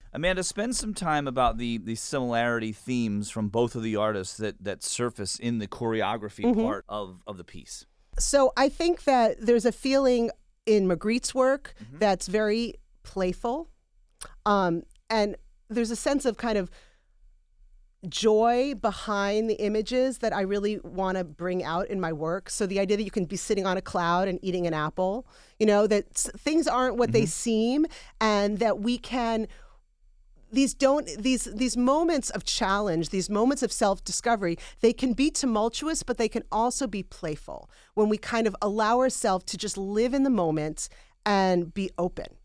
Amanda, spend some time about the similarity themes from both of the artists that surface in the choreography part of the piece. So I think that there's a feeling in Magritte's work that's very playful. And there's a sense of kind of joy behind the images that I really want to bring out in my work. So the idea that you can be sitting on a cloud and eating an apple, that things aren't what they seem, and that we can these moments of challenge, these moments of self-discovery, they can be tumultuous, but they can also be playful when we kind of allow ourselves to just live in the moment and be open.